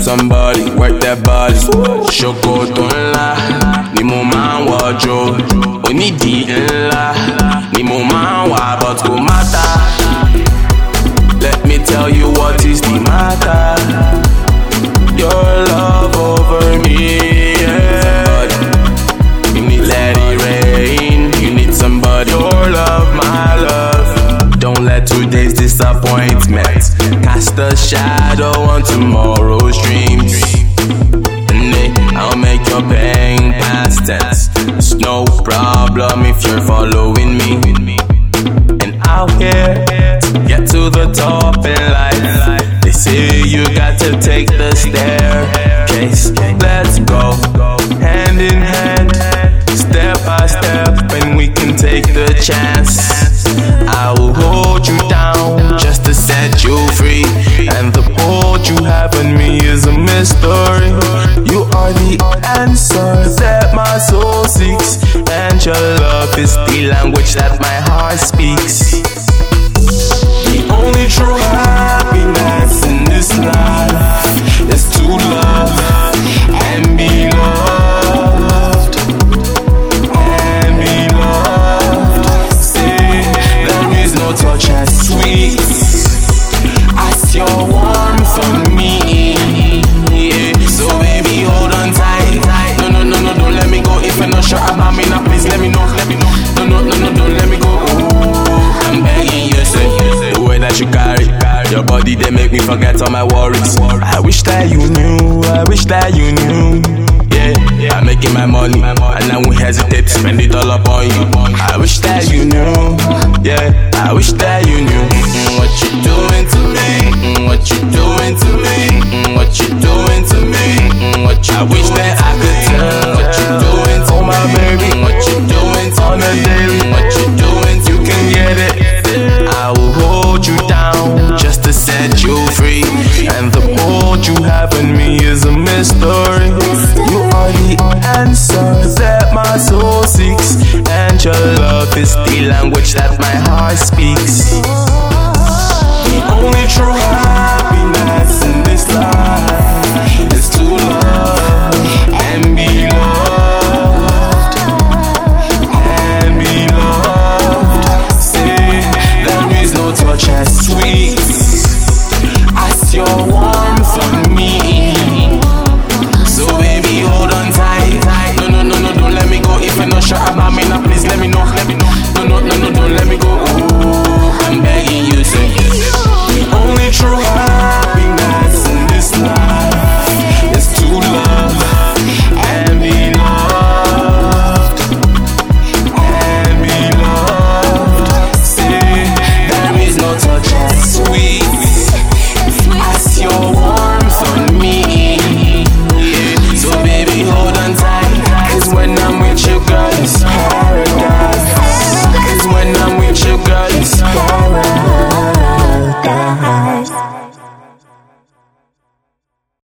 somebody, work that body. Ṣòkòtò ńlá ni mo máa ń wọ̀jọ̀, onídìí ńlá ni mo máa ń wà, but kò matter. Let me tell you what is the matter. Your love over me, yeah. You need let it rain. You need somebody. Your love, my love. Don't let today's disappointment cast a shadow on tomorrow's dreams. And I'll make your pain past tense. It's no problem if you're following me. And out here, get to the top in life. They say you got to take the staircase. Let's go, hand in hand, step by step, and we can take the chance. I will hold you down just to set you free, and the hold you have on me is a mystery. You are the answer that my soul seeks, and your love is the language that my heart speaks. The only true happiness in this life is to love and be loved. And be loved. Say there is no touch as sweet as your warmth on me. Yeah. So baby, hold on tight. No, don't let me go. If you're not sure about me, now please let me know. No, don't let me go. I'm begging you, say the way that you carry your body, they make me forget all my worries. I wish that you knew, yeah. I'm making my money, and I won't hesitate to spend it all upon you. I wish that you knew, yeah. I wish that you knew what you doing to me, what you doing to me, what you doing to me, what you. I wish that I could tell what you doing to me, my baby, what you doing to on me, a daily, what you doing, you can get it. I will hold you down just to set you free, and the hold you have in me is a mystery. You are the answer that my soul seeks, and your love is the language that my heart speaks. The only true